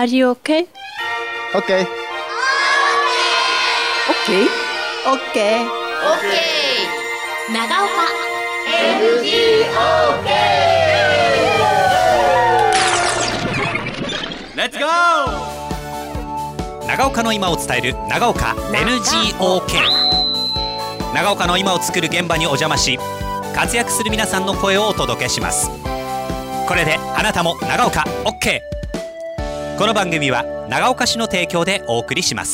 Are you okay? Okay. Okay? Okay. 長岡 Let's go! 長岡の今を伝える長岡 NGOK。 長岡の今を作る現場にお邪魔し、活躍する皆さんの声をお届けします。これであなたも長岡 OK。 この番組は長岡市の提供でお送りします。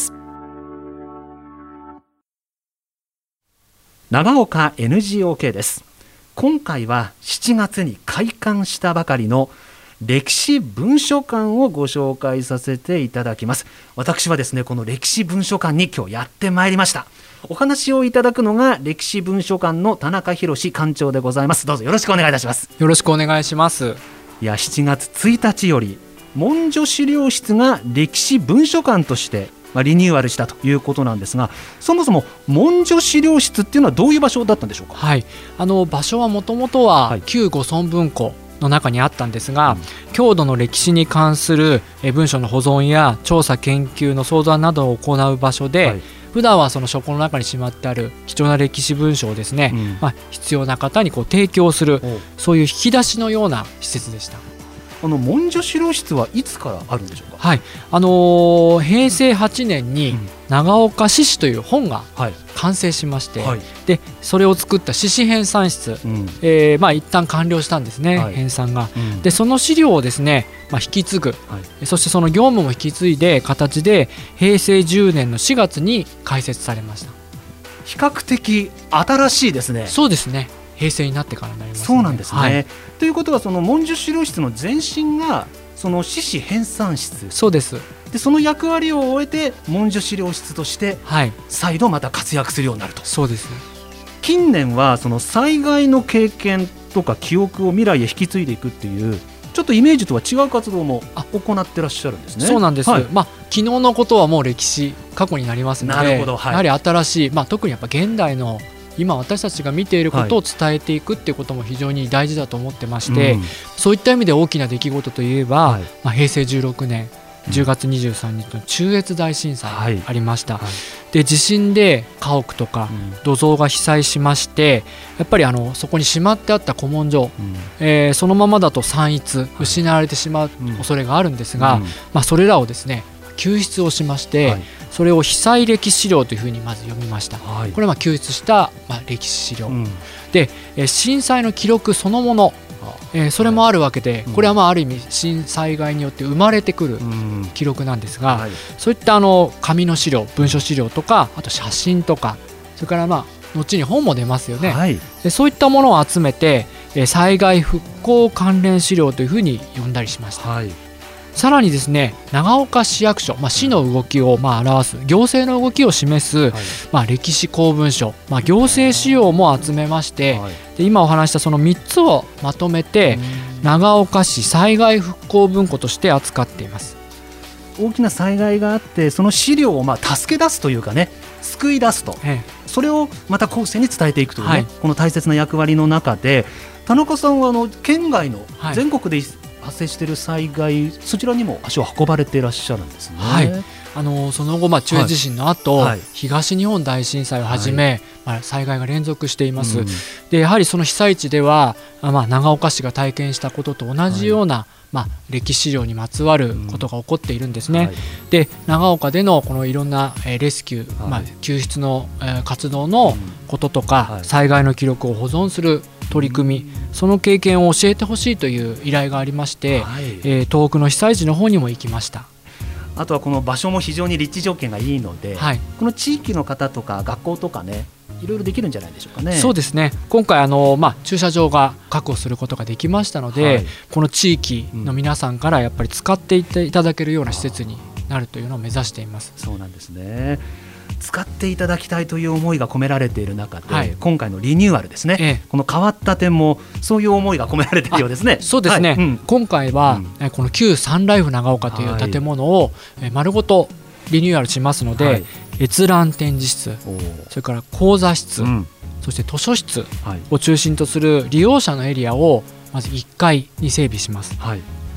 長岡 NGOK です。今回は7月に開館したばかりの歴史文書館をご紹介させていただきます。私はですね、この歴史文書館に今日やってまいりました。お話をいただくのが歴史文書館の田中博館長でございます。どうぞよろしくお願いいたします。 よろしくお願いします。 いや、7月1日より文書資料室が歴史文書館としてリニューアルしたということなんですが、そもそも文書資料室っていうのはどういう場所だったんでしょうか。 はい、場所はもともとは旧御村文庫の中にあったんですが、郷土の歴史に関する文書の保存や調査研究の相談などを行う場所で、普段はその書庫の中にしまってある貴重な歴史文書をですね、必要な方に提供する、そういう引き出しのような施設でした。 文書資料室はいつからあるんでしょうか。 はい、平成8年に長岡市史という本が完成しまして、でそれを作った市史編纂室、一旦完了したんですね、編纂が。でその資料をですね、引き継ぐ、そしてその業務も引き継いで形で平成10年の4月に開設されました。 比較的新しいですね。 そうですね、平成になってからになりますね。 そうなんですね、ということはその文書資料室の前身がその市史編纂室。 そうです。 でその役割を終えて文書資料室として再度また活躍するようになると。 そうです。 近年はその災害の経験とか記憶を未来へ引き継いでいくっていうちょっとイメージとは違う活動も行ってらっしゃるんですね。 そうなんです、昨日のことはもう歴史過去になりますので、やはり新しい、特にやっぱ現代の今私たちが見ていることを伝えていくっていうことも非常に大事だと思ってまして、そういった意味で大きな出来事といえば、平成16年10月23日の中越大震災がありました、で地震で家屋とか土蔵が被災しまして、やっぱりそこにしまってあった古文書、そのままだと散逸失われてしまう恐れがあるんですが、それらをですね救出をしまして、それを被災歴史資料というふうにまず読みました、これは救出した、歴史資料、で震災の記録そのもの、それもあるわけで、これはある意味震災害によって生まれてくる記録なんですが、そういった紙の資料文書資料とか、あと写真とか、それから後に本も出ますよね、でそういったものを集めて災害復興関連資料というふうに呼んだりしました、さらにですね長岡市役所、市の動きを表す行政の動きを示す、歴史公文書、行政資料も集めまして、で今お話したその3つをまとめて長岡市災害復興文庫として扱っています。 大きな災害があってその資料を助け出すというかね、救い出すと、それをまた後世に伝えていくというね、この大切な役割の中で、田中さんは県外の全国で発生している災害、そちらにも足を運ばれていらっしゃるんですね。 その後、中越地震の後、東日本大震災をはじめ、災害が連続しています、でやはりその被災地では、長岡市が体験したことと同じような、歴史資料にまつわることが起こっているんですね、で長岡でのこのいろんなレスキュー、救出の活動のこととか、災害の記録を保存する取り組み、その経験を教えてほしいという依頼がありまして、遠くの被災地の方にも行きました。 あとはこの場所も非常に立地条件がいいので、この地域の方とか学校とかね、いろいろできるんじゃないでしょうかね。 そうですね、今回駐車場が確保することができましたので、この地域の皆さんからやっぱり使っていただけるような施設になるというのを目指しています。 そうなんですね。使っていただきたいという思いが込められている中で、今回のリニューアルですね、この変わった点もそういう思いが込められているようですね。 そうですね、今回は、この旧サンライフ長岡という建物を、丸ごとリニューアルしますので、閲覧展示室、それから講座室、そして図書室を中心とする利用者のエリアをまず1階に整備します、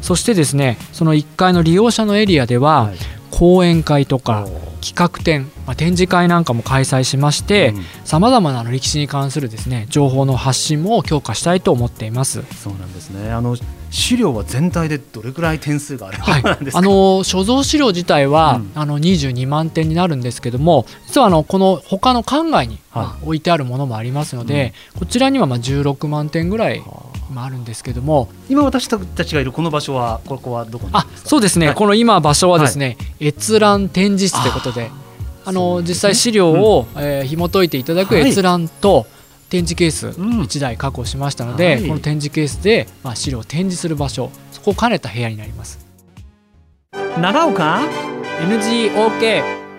そしてですねその1階の利用者のエリアでは、講演会とか企画展、展示会なんかも開催しましてさまざまな歴史に関するですね情報の発信も強化したいと思っています。 そうなんですね。資料は全体でどれくらい点数があるものなんですか？ 所蔵資料自体は、22万点になるんですけども、実はこの他の館外に、置いてあるものもありますので、こちらには16万点ぐらいあるんですけども、 今私たちがいるこの場所はここはどこなんですか？ そうですね、この今場所はですね、閲覧展示室ということで、実際資料を、紐解いていただく閲覧と、展示ケース1台確保しましたので、この展示ケースで、資料を展示する場所、そこを兼ねた部屋になります。 長岡 NGOK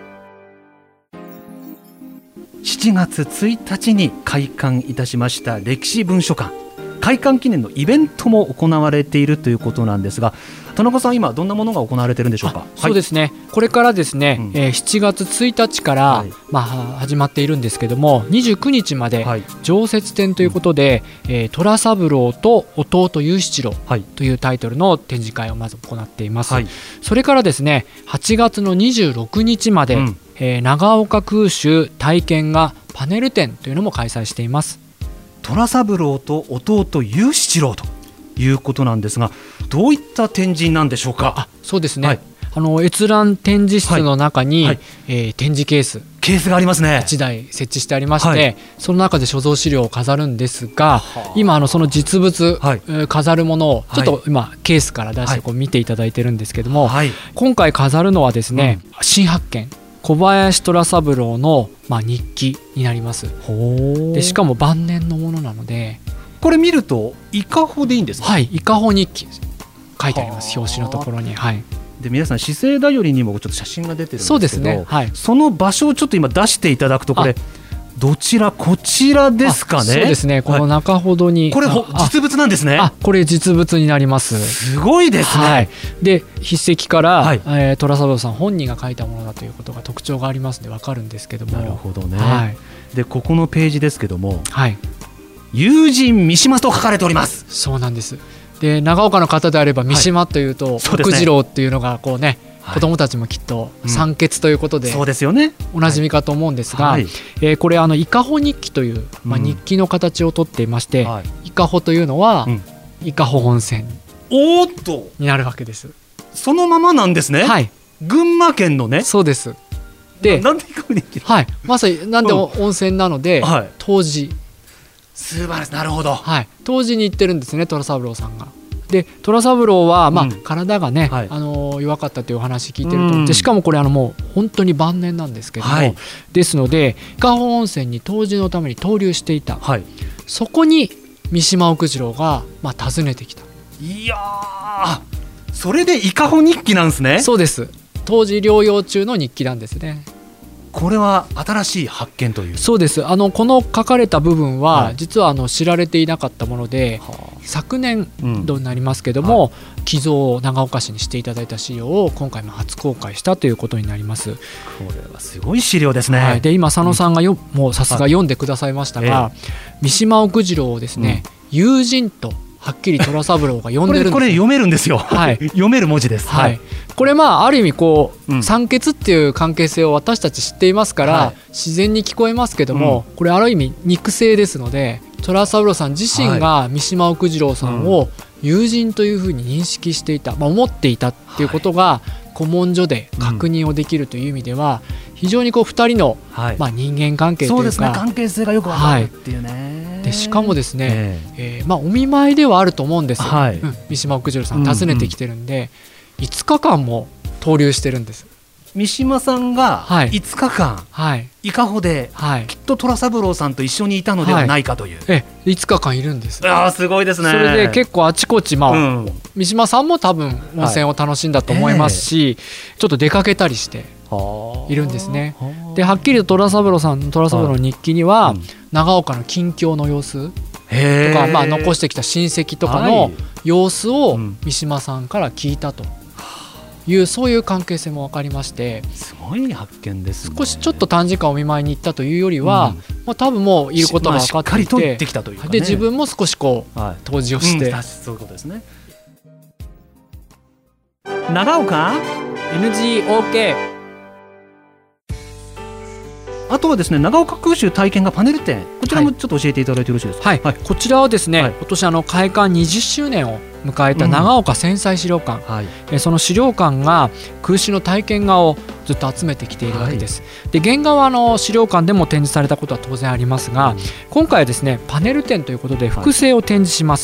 7月1日に開館いたしました歴史文書館、開館記念のイベントも行われているということなんですが、田中さん、今どんなものが行われているんでしょうか？ そうですね、これからですね、7月1日から、始まっているんですけども、29日まで常設展ということで、虎三郎と弟雄七郎というタイトルの展示会をまず行っています。それからですね、8月の26日まで、長岡空襲体験がパネル展というのも開催しています。 虎三郎と弟雄七郎ということなんですが、どういった展示なんでしょうか？ そうですね、閲覧展示室の中に、展示ケースがありますね。 1台設置してありまして、その中で所蔵資料を飾るんですが、今その実物、飾るものをちょっと今ケースから出して見ていただいてるんですけども、今回飾るのはですね、新発見小林虎三郎の、日記になります。でしかも晩年のものなので、 これ見ると伊香保でいいんですか？ はい、伊香保日記書いてあります、表紙のところに。 で皆さん、資生頼りにもちょっと写真が出てるんですけど、 そうですね、 その場所をちょっと今出していただくと、これこちらですかね？ そうですね、この中ほどに、 これ実物なんですね。 これ実物になります。 すごいですね。 で筆跡から、虎三郎さん本人が書いたものだということが特徴がありますので分かるんですけども。 なるほどね。でここのページですけども、友人三島と書かれております。 そうなんです。で長岡の方であれば三島というと、奥次郎っていうのがこうね、子どもたちもきっと酸欠ということで、 そうですよね、 おなじみかと思うんですが、これ伊香保日記という、日記の形をとっていまして、伊香保というのは、伊香保温泉になるわけです。 そのままなんですね。群馬県のね。 そうです。でなんで伊香保日記？ まさになんで温泉なので、当時素晴らしい。なるほど。 当時に行ってるんですね、虎三郎さんが。で虎三郎は、体がね、弱かったというお話聞いてると、でしかもこれもう本当に晩年なんですけども、ですので伊香保温泉に湯治のために逗留していた、そこに三島奥次郎が、訪ねてきた。 いやー、それで伊香保日記なんですね。 そうです。当時療養中の日記なんですね。 これは新しい発見という。 そうです。この書かれた部分は、実は知られていなかったもので、昨年度になりますけども、寄贈を長岡市にしていただいた資料を今回も初公開したということになります。これはすごい資料ですね。 で今佐野さんがもうさすが読んでくださいましたが、三島奥次郎をですね、友人とはっきり虎三郎が呼んでるんです。 これ読めるんですよ。読める文字です。 これある意味酸欠っていう関係性を私たち知っていますから、自然に聞こえますけども、これある意味肉声ですので、虎三郎さん自身が三島奥次郎さんを友人というふうに認識していた、思っていたっていうことが古文書で確認をできるという意味では、非常に2人の人間関係というか、 そうですね、関係性がよく分かるっていうね。 でしかもですね、お見舞いではあると思うんですよ。三島奥次郎さん訪ねてきてるんで、5日間も逗留してるんです。 三島さんが5日間、伊香保で、きっと虎三郎さんと一緒にいたのではないかという、 5日間いるんです。 すごいですね。 それで結構あちこち、三島さんも多分温泉を楽しんだと思いますし、ちょっと出かけたりしているんですね。ではっきりと虎三郎の日記には、長岡の近況の様子とか、残してきた親戚とかの様子を三島さんから聞いたという、そういう関係性も分かりまして、 すごい発見ですね。 少しちょっと短時間お見舞いに行ったというよりは、多分もういることが分かっていて、 で自分も少し湯治をして、 そういうことですね。 長岡 NGOK。 あとはですね、長岡空襲体験がパネル展、こちらもちょっと教えていただいてよろしいですか。 はい、こちらはですね、今年開館20周年を迎えた長岡戦災資料館、その資料館が空襲の体験画をずっと集めてきているわけです。で、原画は資料館でも展示されたことは当然ありますが、今回はですねパネル展ということで複製を展示します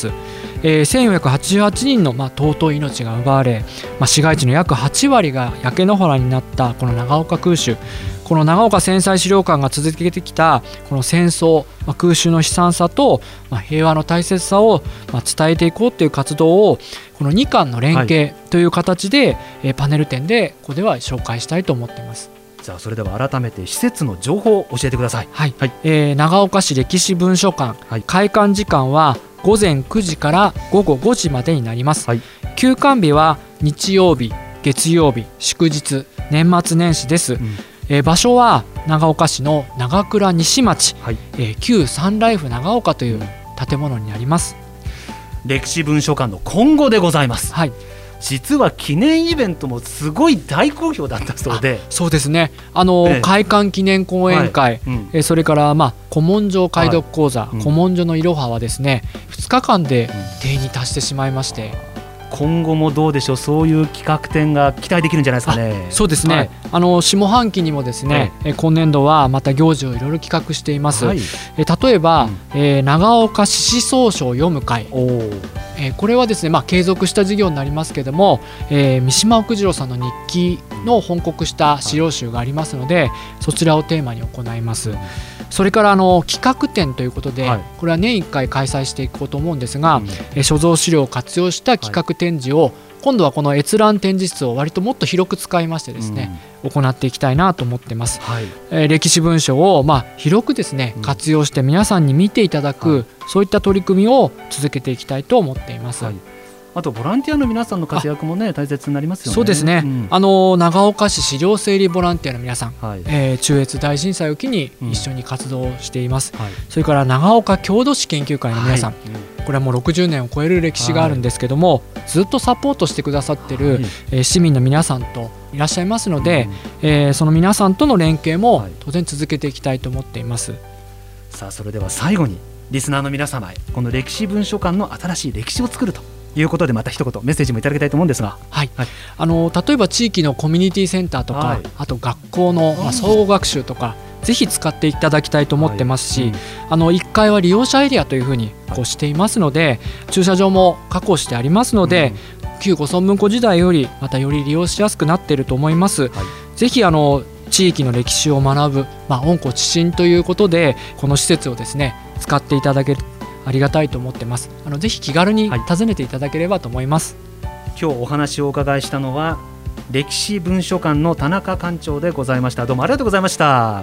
。1488人の尊い命が奪われ、市街地の約8割が焼け野原になったこの長岡空襲、この長岡戦災資料館が続けてきたこの戦争、空襲の悲惨さと、平和の大切さを伝えていこうという活動をこの2館の連携という形で、パネル展でここでは紹介したいと思っています。 じゃあそれでは改めて施設の情報を教えてください。 長岡市歴史文書館、開館時間は午前9時から午後5時までになります。休館日は日曜日、月曜日、祝日、年末年始です。場所は長岡市の長倉西町、旧サンライフ長岡という建物になります。 歴史文書館の今後でございます。実は記念イベントもすごい大好評だったそうで。 そうですね、開館記念講演会、それから古文書解読講座、古文書のいろははですね2日間で定員に達してしまいまして、 今後もどうでしょう、そういう企画展が期待できるんじゃないですかね。 そうですね、下半期にもですね、今年度はまた行事をいろいろ企画しています。例えば、長岡獅子草書を読む会、これはですね、継続した事業になりますけども、三島奥次郎さんの日記の翻刻した資料集がありますので、そちらをテーマに行います。それから企画展ということで、これは年1回開催していこうと思うんですが、所蔵資料を活用した企画展示を今度はこの閲覧展示室を割ともっと広く使いましてですね、行っていきたいなと思ってます。歴史文書を広くですね活用して皆さんに見ていただく、そういった取り組みを続けていきたいと思っています。 あとボランティアの皆さんの活躍もね大切になりますよね。 そうですね、長岡市資料整理ボランティアの皆さん、中越大震災を機に一緒に活動しています。それから長岡郷土史研究会の皆さん、これはもう60年を超える歴史があるんですけども、ずっとサポートしてくださってる、市民の皆さんといらっしゃいますので、その皆さんとの連携も当然続けていきたいと思っています。 さあそれでは最後にリスナーの皆様へこの歴史文書館の新しい歴史を作るということでまた一言メッセージもいただきたいと思うんですが、 例えば地域のコミュニティセンターとか、あと学校の総合学習とかぜひ使っていただきたいと思ってますし、1階は利用者エリアというふうにしていますので、駐車場も確保してありますので、旧御村文庫時代よりまたより利用しやすくなっていると思います。ぜひ地域の歴史を学ぶ、温故知新ということでこの施設をですね使っていただけるありがたいと思ってます。ぜひ気軽に訪ねていただければと思います。 今日お話をお伺いしたのは歴史文書館の田中館長でございました。どうもありがとうございました。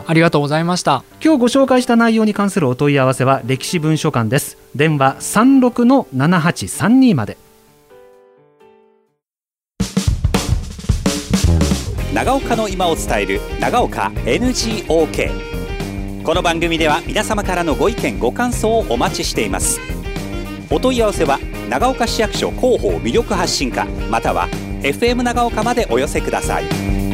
ありがとうございました。 今日ご紹介した内容に関するお問い合わせは歴史文書館です。電話 36-7832 まで。 長岡の今を伝える長岡 NGOK。 この番組では皆様からのご意見ご感想をお待ちしています。お問い合わせは長岡市役所広報魅力発信課または FM 長岡までお寄せください。